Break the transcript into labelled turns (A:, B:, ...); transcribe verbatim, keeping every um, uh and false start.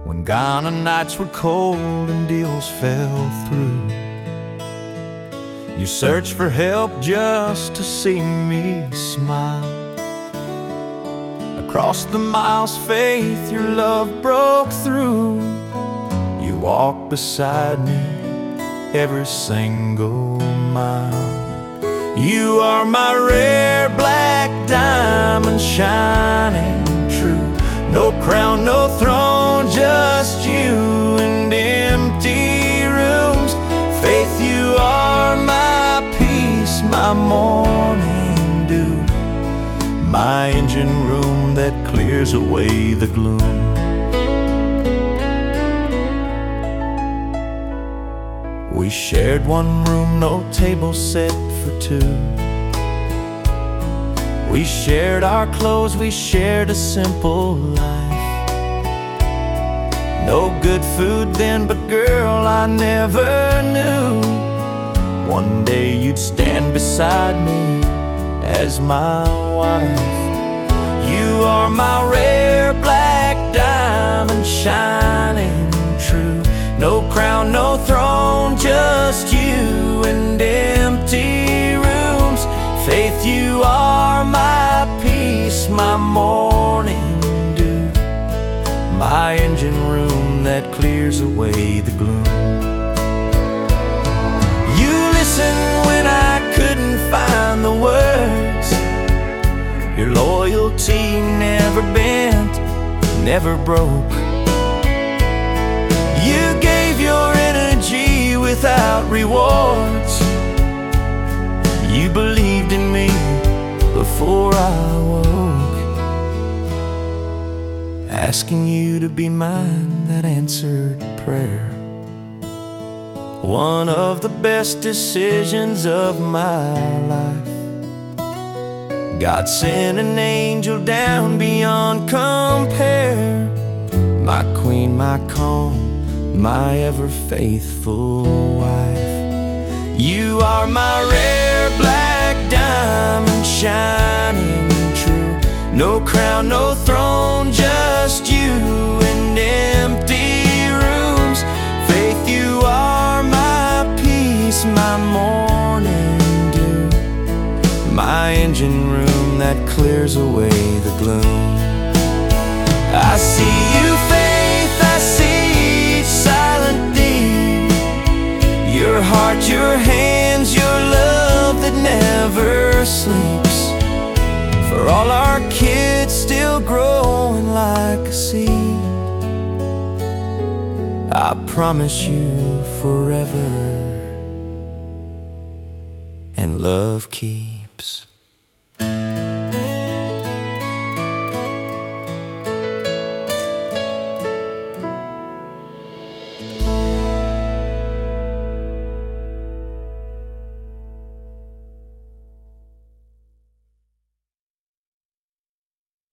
A: when Ghana nights were cold and deals fell through. You searched for help just to see me smile. Across the miles, faith, your love broke through. You walked beside me every single mile. You are my rare black diamond, shining true. No crown, no throne, just you and empty rooms. Faith, you are my peace, my morning dew, my engine room that clears away the gloom. We shared one room, no table set for two. We shared our clothes, we shared a simple life. No good food then, but girl, I never knew one day you'd stand beside me as my wife. You are my rare black diamond, shining true. No crown, no throne, just you and empty rooms. Faith, you are my peace, my morning dew, my engine room that clears away the gloom. You listened when I couldn't find the words. Your loyalty never bent, never broke. You gave your energy without rewards. You believed in me before I woke. Asking you to be mine, that answered prayer. One of the best decisions of my life. God sent an angel down beyond compare. My queen, my calm, my ever faithful wife. You are my rare black diamond, shining true. No crown, no throne, just you and empty rooms. Faith, you are my peace, my morning dew, my engine room that clears away the gloom. I see you, faith, I see each silent deed. Your heart, your hands, your love that never sleeps. For all our kids still growing like a seed. I promise you forever, and love keeps.